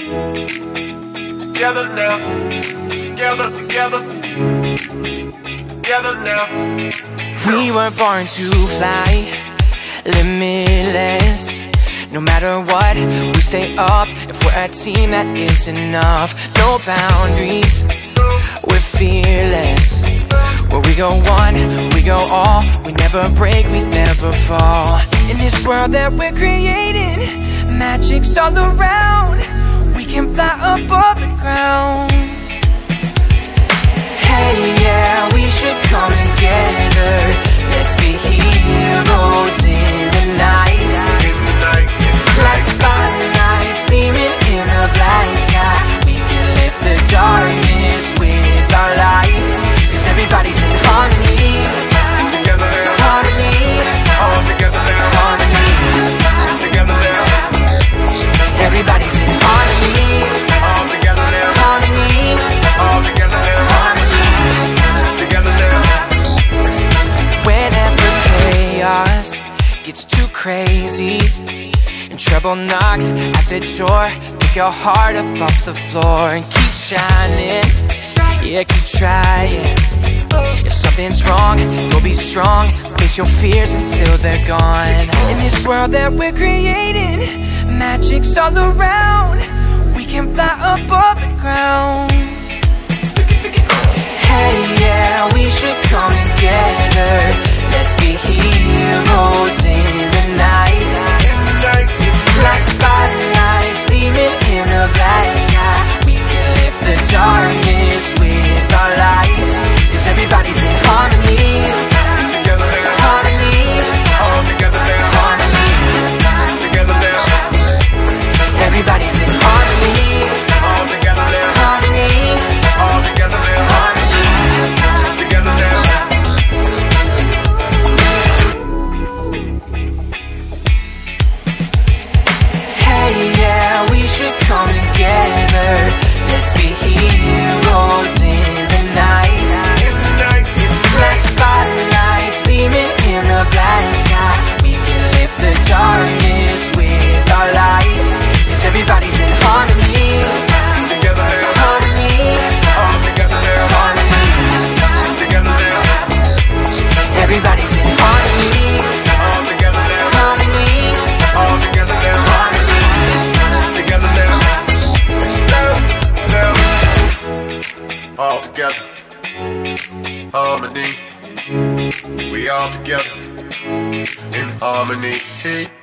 Together now, together now. We were born to fly, limitless. No matter what, we stay up. If we're a team, that is enough. No boundaries, we're fearless. Where we go one, we go all. We never break, we never fall. In this world that we're creating, magic's all around. We can fly above the ground. Hey, yeah, we should come together. Let's be heroes in the night. Like spotlights gleaming in the black sky. We can lift the darkness with our light. 'Cause everybody's in harmony. Together now, Harmony, all together now, harmony. together now, Everybody's in harmony. all together now, Harmony, all together now, harmony. together now. Whenever chaos gets too crazy and trouble knocks at the door, pick your heart up off the floor and keep shining. Yeah, keep trying. If something's wrong, go be strong. Face your fears until they're gone. In this world that we're creating, magic's all around. We can fly above the ground. Hey, yeah, we should come together. Let's be heroes in the night. Like spotlights gleaming in the black sky. We can lift the darkness with our light. 'Cause everybody's in harmony. Together now, Harmony, all together now, harmony. together now, Everybody's in harmony. all together now, Harmony, all together now, harmony. together now. Hey, yeah, we should come together. Let's be heroes in the night. Like spotlights gleaming in the black sky. We can lift the darkness with our light. 'Cause everybody's in harmony. Together now, Harmony, all together now, harmony. together now, Everybody's in harmony. all together now, Harmony, all together now, harmony. together now, now, all together, harmony. We all together in harmony.